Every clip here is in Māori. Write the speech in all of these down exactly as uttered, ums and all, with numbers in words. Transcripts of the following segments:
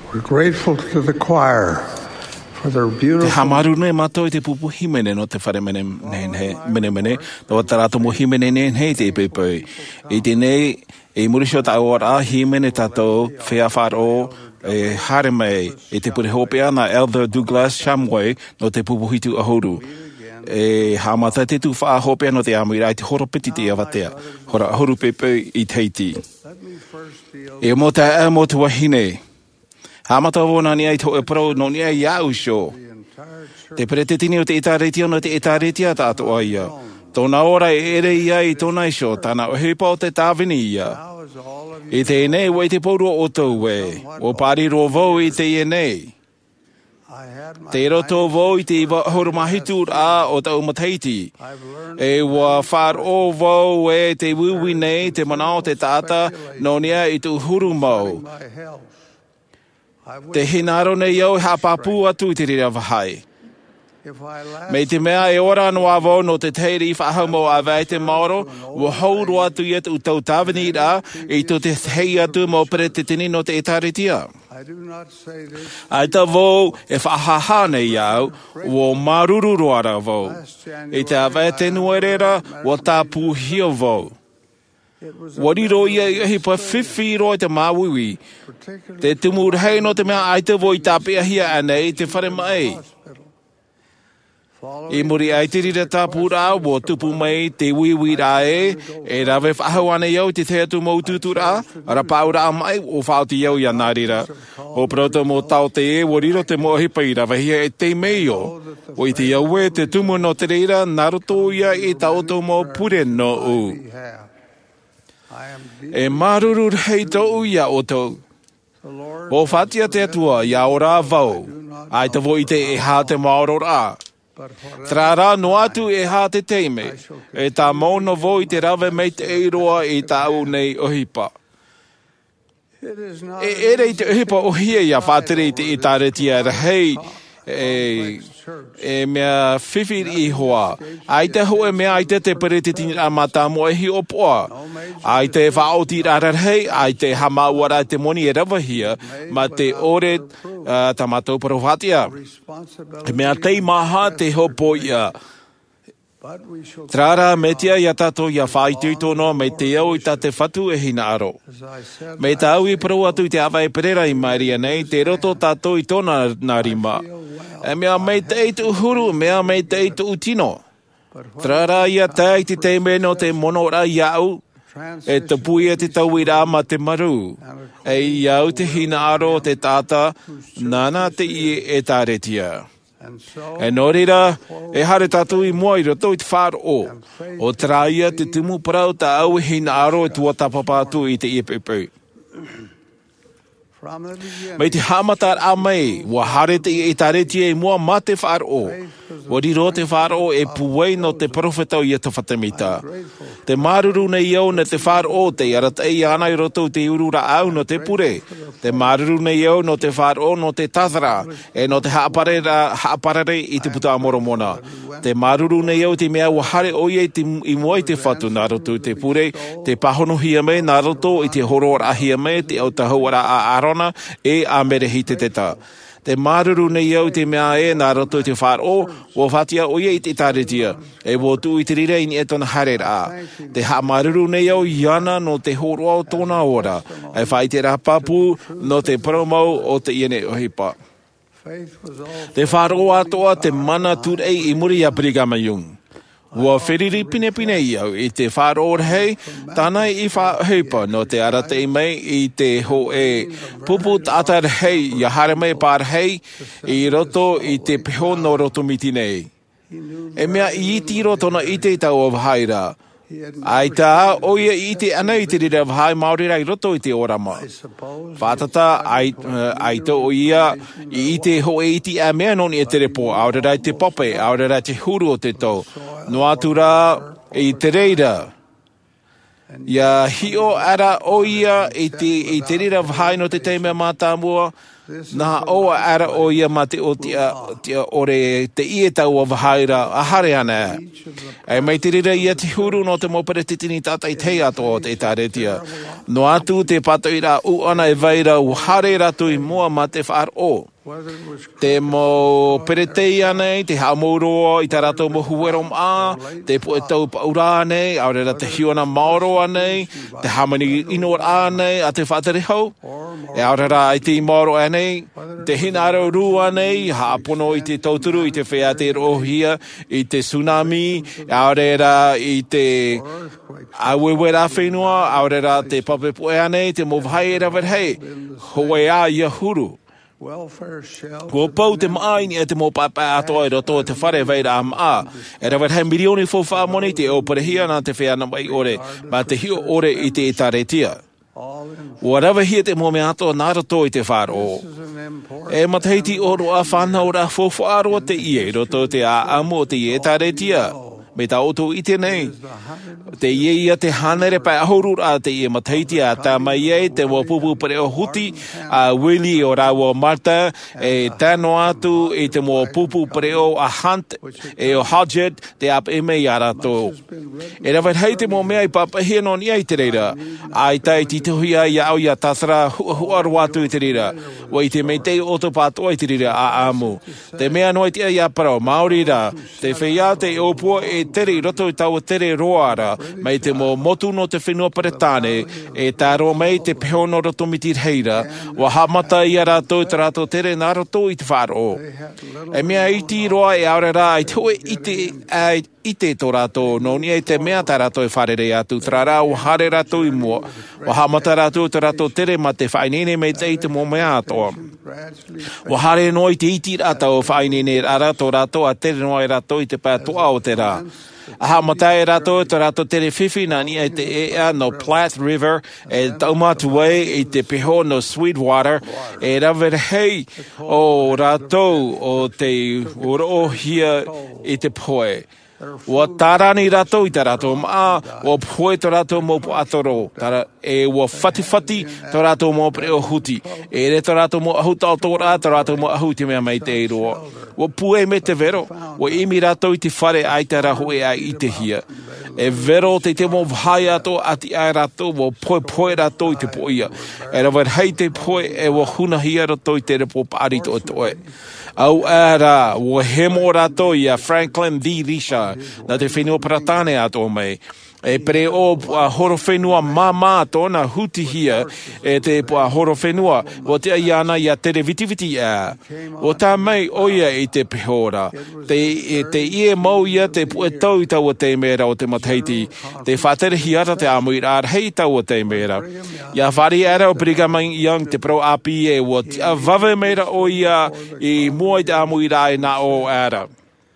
We're grateful to the choir for their Te beautiful hamaru ne mato i te pupu himene no te whare mene mene mene mene no tarato mo himene ne hei te pepe i te nei e murisho ta ora himene tato whea wharo e hare mai e te pure hope ana Elder Douglas Shamway no te pupu hitu ahuru e hamata te tu wha hope no te amira i te horopiti te avatea hora ahuru pepe i teiti e mo te e mo tua hine hamata wona ni ai to e pro no ni ai au sho te pretetini o te itareti ono te itareti a tato aia tona ora e ere ia i tona isho tana o hipa o te tāwini ia i te enei wei te pouro o tau we o pari ro vau i te enei te roto vau i te iwa horumahitu a o tau mataiti e wa whar o vau e te wiwi nei te manao te tata no nia i tu huru mau te hinaro nei au ha papu atu i te rira wahai. Me te mea e ora no avo no te teiri whahau mo a vai te maoro, wa hauru atu i atu tau tāwini ra, i to te hei atu mo pere te tini no te etaritia. Ai ta vau e whahaha nei au, wa maruru roara vau. I te awai te nuerera, wa tā pūhio vau. Wariro ia i hi pa whiwhi roi te māwiwi. Te tumur hei no te mea ai te voi tāpea hia anei te whare mai. I muri ai te rira tāpura o tupu mai te wiwi rā e, e rawe whahau ane iau te thea tu mau tūtura, ara paura mai o whauti iau ia nā rira. O proto mo tau te e, wariro te mohi pai rawe hia e te meio. O i te iau e te tumu no te reira, naruto ia i tauto mo pure no u. E maruru hei tau ia o tau. O whatia te atua ia o rā vau, ai te voi te e hā te maoro rā. Tra rā no atu e hā te teime, e tā mono voi te rawe mei te eiroa i tāu nei ohipa. E ere i te ohipa ohia ia whātere i te itaretia hei, e, e mea whiwhiri i hoa. Ai te hoe mea ai te te peretiti a mata mo e hi opoa. Ai te whaoti rararhei, ai te hamaua te moni e rawahia, ma te ore uh, tamatou parohatia. E mea tei maha te hopo ia. Trara me tia ia tato ia whaitui tono me te au i ta te whatu e hina aro. Me ta au i pro atu i te awa e perera i maria nei, te roto tato i tona nā rima. E mea mei te eitu huru, mea mei te eitu utino. Trara ia te te te meno te monora iau, e te pui e te tau i rā ma te maru. E iau te hina aro te tata, nana te i e tāretia. E norira, e hare tatu i mua i roto i te whāro. O traia te tumu parau ta au hina aro e tua tapapatu i te ipepe. Mei te hamatar a mei, wa hare te i tareti e mua ma te whāro. Wariro te whāro e puwei no te profetau i te whatamita. Te maruru nei au ne te whāro te aratei ana i roto te urura au no te pure. Te maruru nei au no te whāro no te tathara, e no te haaparere i te puta amoromona. Te maruru nei au te mea wa hare oie te, i mua i te whatu nā roto te pure, te pahono hia me nā roto i te horora hia me, te au tahauara a arona e a merehi te teta. Te maruru nei au te mea e nā roto i te whāro, o whatia oia i te tāretia, e wo tu i te rire ini e tona hare rā. Te ha maruru nei au iana no te horoa o tōna ora, e whai te rapapu no te promau o te iene ohipa. Te whāro atoa te mana turei i muri a Brigham Young. Ua whiriri pine pine i au i te whāroor hei, tāna i whāhupa no te aratei mei i te ho e pupu tātar hei, ia hare mei pār hei, i roto i te peho no roto miti nei. E mea i iti rotona i te tau o vhaira. Ai tā, oia i te ana i te rira vhai Māori rai roto i te orama. Whātata, ai, uh, ai to oia i te ho e iti a mea noni e te repo, aore rai te pope, aore rai te huru o te tau. No atura i te reira. Ia hio ara o ia i te, i te rira vhai no te teimea mātāmua, nā oa ara o ia ma te o tia, tia ore te ie tau o vhaira a hare ana. E mai te rira ia te huru no te mopere te tini tātai tei ato o te tāretia. No atu te pato i rā u ana e vaira u hare ratu i mua ma te whaar o. Te mo peretei anei, te haumouroa i tā rato mo huero mā, te po e tau paura anei, aure ra te hiona maoro anei, te hamani inor anei, a te whāterehau, e aure ra i te maoro anei, te hinaro ru anei, haapono i te tauturu, i te whea te rohia, i te tsunami, aure ra i te awewe ra whenua, aure ra te papepoe anei, te movhai e ra verhei, hoe a ia huru. Kua pau te maaini e te mō pāpā atoa i roto te whare veira am a. E rawar hei mirioni fō whaamoni te o parehia nā te whea namai ore, ma te hio ore i te itaretia. Ua rawa hia te mō me atoa nā roto i te whāro. E mataiti o roa whanau rā fō whāroa te ie i roto te a amu o te itaretia. Me tā oto i te nei. Te ie ia te hanere pai ahurura te ie mataiti a tā mai e te wapupu pare o huti a Willi o rāua Marta e tāno atu e te mō pupu pare o a Hunt e o Hodgett te ap e mei a rato. E rawai hei te mō mea i papahia non ia i te reira. Ai tai ti tuhi a ia au ia tāsara hua ruatu i te reira. Wa i te mei te oto pātoa i te reira a amu. Te mea noi te ia parao Māori ra. Te whia te opua e tere i roto i tau tere roara, mai te mō motu no te whenua paretane, e tā roa mai te pehono roto mitir heira, wa hamata i a rato i te rato tere nā roto i te whāro. E mea iti roa e aure rā, i te hoe ite, ai, ite tō rato, no nia i te mea tā rato e wharere atu, tra rā o hare rato i mua, wa hamata rato i te rato tere ma te whainene me te i te mō mea atoa. Wa hare no i te iti rata o whainene a rato rato, a tere no i rato i te pātoa o te rā. Aha matai rato, te rato tere whiwhi nani e te ea no Platte River, e taumatu wei i te peho no Sweetwater, e rawere hei o rato o te urohia i te poe. Ua tarani rato i te rato maa, ua poe te rato mō po atoro, tara, e ua whati whati te rato mō preo huti, e re te rato mō ahu tautora, te rato mō ahu te mea mai te iroa. Ua pue me te vero, ua imi rato i te whare ai te raho e ai i te hia. E vero te te mō vhai ato ati ai rato, ua poe poe rato i te poia. E rawar hei te poe e ua hunahia rato i te repo pāri to toe. Au ara, ua he mō rato i a Franklin D. Risha, na te whenua paratane ato mai. E pre o uh, horo whenua mama tōna huti hia e te uh, horo whenua o te aiana i a tere vitiviti a. O tā mai oia i te pehora. Te, e, te ie mau ia te pue tau i tau o te mera o te mataiti. Te whatere hiara te amui rār hei tau o te mera. Ia whari ara o Brigham Young te pro api e o te vave mera o ia i mua i te amui rā e na o ara.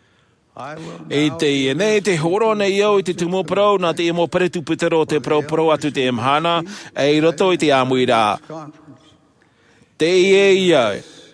E te nei te horo nei au i te tumo pro na te emo paretu putero te pro pro atu te emhana e i roto i te amui rā. Te ie ia.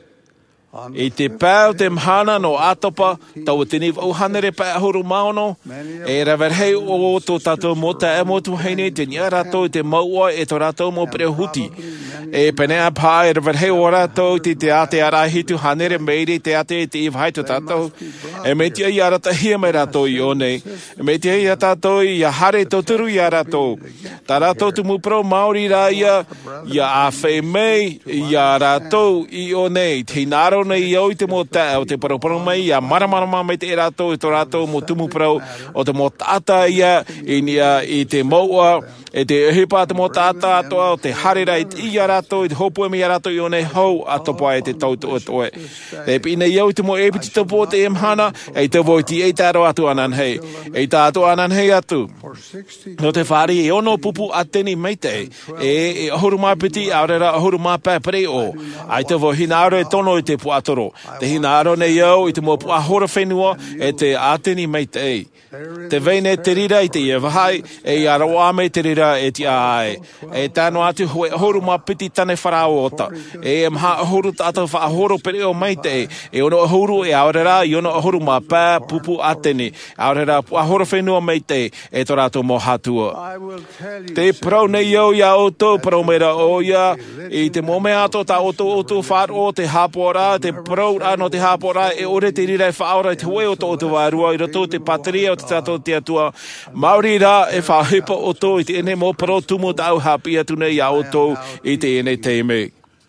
I te pāu te mhana no atopa, tau te niv au hanere pā ahuru maono, e rawar hei o tō tātou mō tā e motu heine, te nia rato i te maua e tō rato mō preo huti. E penea pā e rawar hei o rato i te ate arahitu hanere meiri te ate i te iwhai tō tātou. E me tia i arata hia mai rato i o nei. E me tia i a tātou i a hare tō turu i a rato. Tā rato tu mupro Māori rā ia, ia a whei mei i a rato i o nei. Te naro nei au i te mō tā, o te paroparo mai, ia maramarama mai te e rato, i tō rato mō tumu parau, o te mō tāta ia, i, nia, i te maua, e te hipa te mō tāta atoa, o te harera i te ia rato, i te hopue mi a rato i o nei hau, atopa e te tautu o toe. E pina i au i te mō epiti topo o te emhana, e te voi ti e tāro atu anan hei. E tāto anan hei atu. No te whāri e ono pupu ateni mai te, e, e ahuru mai piti, aurera ahuru mai pēpere o. Ai te voi hina aure tono i te puatoro. Te hina aro nei au, i te mo puahora whenua, e te ateni mai te ei. Te veine te rira i te ia wahai, e i arawa me te rira e ti ae. E tāno atu hoe horu ma piti tane wharao ota. E e maha horu tātou whaahoro pere o mai te e. E ono horu e aurera, i ono horu ma pā pupu ateni. Aurera puahora whenua mai te e to rātou mo hatua. Te prau nei au ia oto, prau mera o ia, i te mome ato ta oto oto wharo, te hapora, te prau ano te hapora, e ore te rira e whaora i te hoe oto oto wārua, i roto te pateria te tātou te atua. Māori rā e whahipa o tō i te ene mō paro tumu tau hapi atu nei a o tō i te ene teime.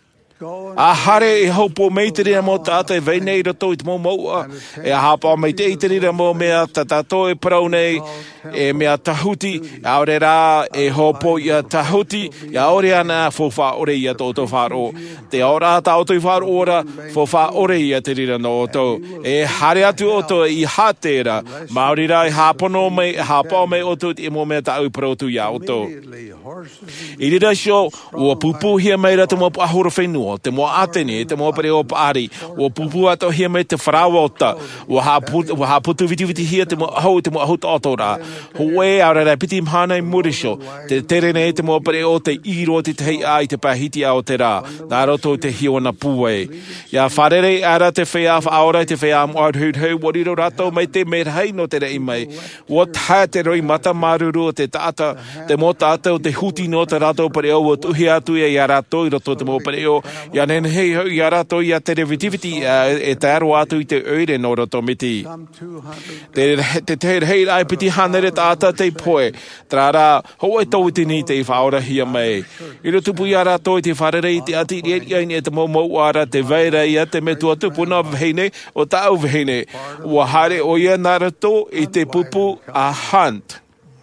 A hare e haupo mei te rea mō tātou e vei nei roto i te mō maua. E a hapa mei te i te rea mō mea ta tātou e parau nei e mea tahuti. A ore rā e haupo i a tahuti. I a ore ana fō wha ore i a tōtou whāro. Te ora ta o tui whāro ora fō wha ore i a te rea no o tō. E hare atu o tō i hātera. Māori rā e hāpono mei, hāpao mei o tō i mō mea ta au parau tu i a o tō. I rira sio, ua pupuhia mei ra te mō ahoro whenua. Te mo atene, te mo pere o pari, o pupu ato hia me te wharawota, o haputu viti viti hia te mo hau, te mo ahut otora. Hoe aurera piti mhana i murisho, te tere nei te mo pere o te iro te tei ai te pahiti ao te rā, nā roto te hiona puwe. Ia wharere ara te whea whaora te whea mwaad hūd hū, wariro rato mai te merhei no te rei mai. O tā te roi mata maruru o te tata, te mo tātou te huti no te rato pere o, o tuhi atu e ia rato i roto te mo pere o, ia nen hei hau i arato i a te revitiviti uh, e te aro atu i te oire no roto miti. Te te te hei rai piti hanere tāta te poe, tra rā hoa e tau te ni te i whaora hia mai. I ro tupu i arato i te wharere i te ati i e ni e te mau mau ara te veira i a te metua tupuna vheine o tau vheine. Ua hare o ia narato i te pupu a hunt.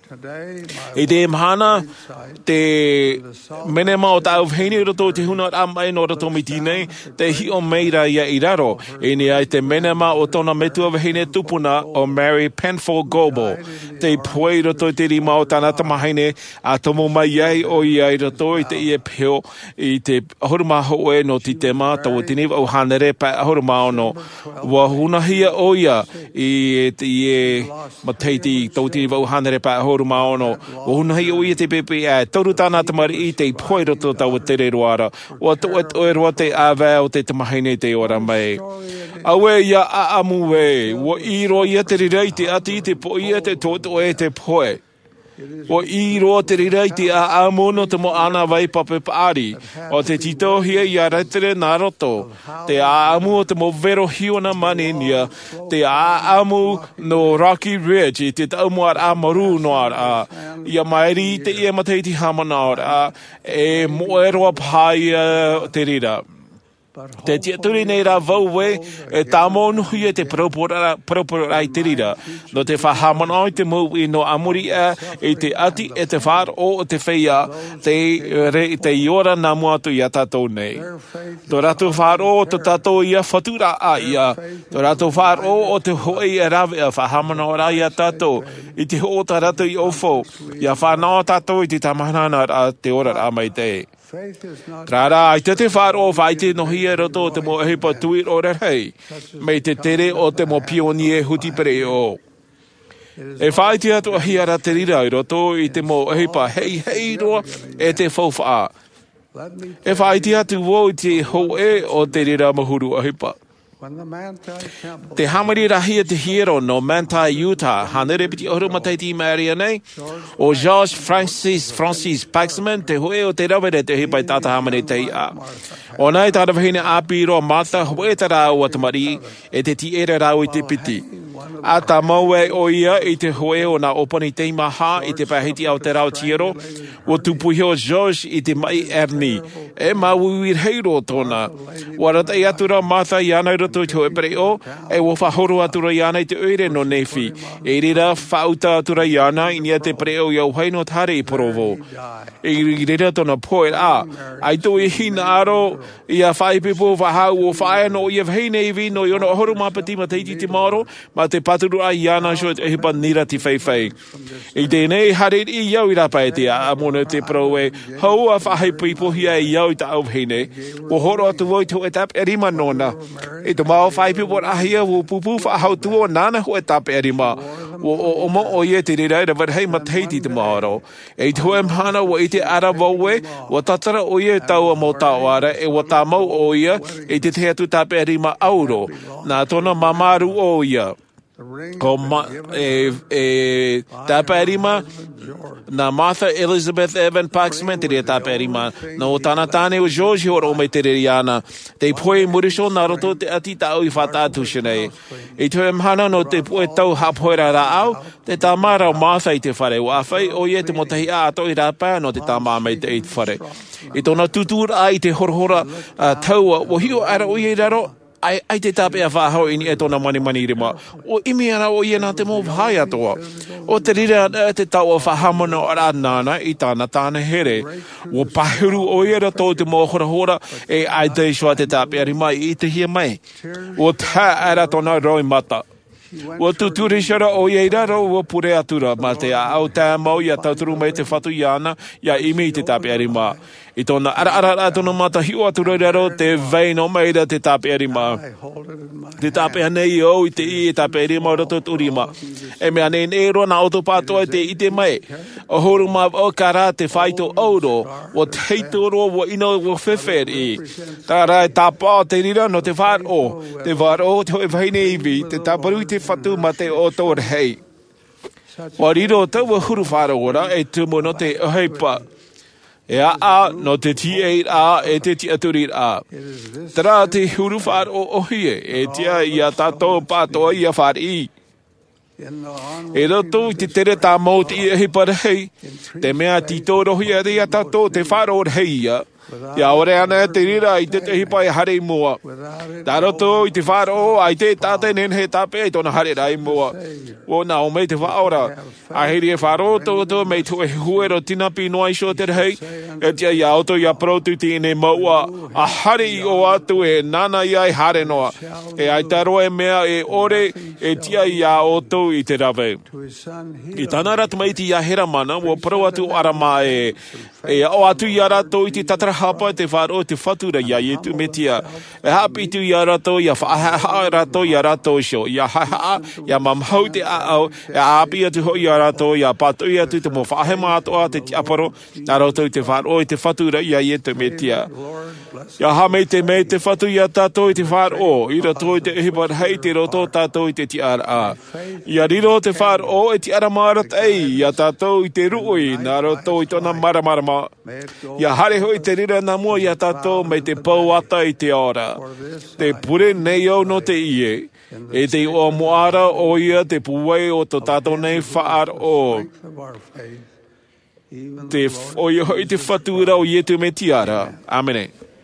I te mhana, te menema o tau vheini roto te huna amai no roto miti nei, te hi o meira ia i raro. E ni ai te menema o tona metua vheine tupuna o Mary Penfold Gobo. Te poi roto te rima o tanata mahaine a tomo mai iai o iai roto i te ie peo i te ahorumaho oe no ti tema tau tini au hanere pa ahorumaho no. Wa hunahia o ia i te ie mateiti tau tini au hanere pa ahorumaho maono o hunai o i te pepe e toru tāna te mari i te poi roto tau te re roara o to o roa te awa o te tamahine te ora mai awe ia a amu e o i ro ia te rei te ati te poi e te toto e te poi o i ro te rei te a amono te mo ana vai pape paari o te tito hia i a retere nā roto te a amu o te mo vero hiona manenia te a amu no Rocky Ridge i te tau moar a maru no a i a maeri te ia mateiti hamana a e moeroa pai te rira. Te tia turi nei rā vau we, e tā mōnuhi e te propora i te rira. No te whahamana i te mūi no amuri e, e te ati e te whār o te whaia, te, re, te iora nā muatu i a tātou nei. Tō rātou whār o te tātou i a whatura a ia. Tō rātou whār o o te hoi e rawe a whahamana o rā i a tātou. I te ho tā rātou i ofo. I a whanau tātou i te tamahana a te ora rā mai te. Trara, ai te te whāro o whai te nohi e roto o te mo ehipa tui o rei, mei te tere o te mo pionie huti pere o. E whai te atu ahi ara te rira i roto i te mo ehipa hei hei roa e te whauwha. E whai te atu wo i te ho e o te rira mahuru ahipa. Te hamari rahia te hiero no Manti, Utah, hanere piti oru mataiti maria nei, o George Francis Francis Paxman, te hoe o te rawere te hipai tata hamari te ia. O nei tāra wahine āpiro mata hoe ta rau a tamari e te ti ere rau i te piti. A ta maue o ia i te hoe o na opani te maha i te pahiti au te rau tiero, o tupuhi o George i te mai erni, e mauir heiro tona. Warata i atura mata i anau roto i te hoe pere o, e wo whahoro atura i ana i te oire no nefi, e rira whauta atura i ana i nia te pere o iau haino tare i porovo. E rira tona poe a, ai to i hina aro i a whai pipo whahau o whae no i a wheine i vi no i ono ahoro mapati ma teiti te maro, ma ma te paturu a iana so e hipa nira ti whai whai. I tēnei hare i iau i rapa e te a mona te proe, hau a whahai pipo hia i iau i ta au hine, o horo atu voi tu e tap e rima nona. E to mao whai pipo a hia o pupu whahau tu o nana ho e tap e rima, o o mo o ie te rira e ravar hei mateiti te maaro. E tu e mhana o i te ara vauwe, o tatara o ie tau a mo tau ara, e o ta mau o ia, e te te atu tap e rima auro, nā tona mamaru o ia. Ko ma, e, e taparima na Martha Elizabeth Evan Paxman te rea taparima na o tana tāne o George o rome te reana te poe muriso na roto te ati tau i whatatu shenei e tu e mhana no te poe tau hapoera ra au te tamara o Martha i te whare o awhai o ie te motahi a ato i rapa no te tamama i te i te whare e tona tutura i te horhora uh, taua o hio ara o ie raro ai ai te tape a whahau ini e tona mani mani rima. O imi ana o ia nā te mō vhai atoa. O te rira te tau o whahamana o ara nāna i tāna tāna here. O pahuru o ia ra tō te mō hora hora e ai te shua te tape a rima i te hia mai. O tā ara tona roi mata. O tuturi shara o ia raro o pure atura ma te a au tā mau ia tauturu mai te whatu i ana ia imi i te tape a rima. I tōna ara ara ara tōna mata hiu atura raro te veino meira te tape a rima. Te tape a nei o i te i e tape a rima o rato turima. E mea nei nei roa na autopatoa te i te mai. O horu ma o kara te whaito auro. O teitoro o ino o whiwheri. Tā rai tāpā te rira no te whār o. Te whār o te hoi whaine iwi. Te taparu te whatu ma te o tōr hei. Wa riro tau wa huru whāra ora e tumu no te oheipa. E a a no te ti e a e te ti aturi a. Tara te huru whār o ohie e tia i a tato pātoa i a whār i. E roto te tere tā mauti i e he parahei. Te mea tito rohi a rea tato te whār o rei ia. Ia ore ana te rira i te te hipa e hare mua. Tā roto i te whār o ai te tātai nen he tape i tona hare rai mua. O nā o mei te whaora. A heri e whāro tō tō mei tu e huero tina pi noai sho te rei. E tia i auto i a protu ti ine maua. A hare i o atu e nana i ai hare noa. E ai taro e mea e ore e tia i a oto i te rawe. I tāna ratu mai ti i a hera mana o pro atu arama e e o atu i a rato i te tatara hapa te whāro te whatura ia i tu metia. E hapi tu i a rato i a whaha rato i a rato sho. I a haha i a mamhau te a au. E a hapi atu ho i a rato i a patu i atu te mo whahema atoa te tiaparo. A rato i te whāro i te whatura ia i tu metia. Ia hame te mei te whatu i a tato i te whāro. I rato i te ehipar hei te roto tato i te tiara a. I a riro te whāro i te ara marat ei. I a tato i te ruui. Nā roto i tona maramarama. Ia hare hoi te rira nā mua i a tato me te pau ata i te ora. Te pure nei au no te ie. E te o moara o ia te puwei o to tato nei whaar o. Te o i hoi te whatura o ietu me tiara. Amene.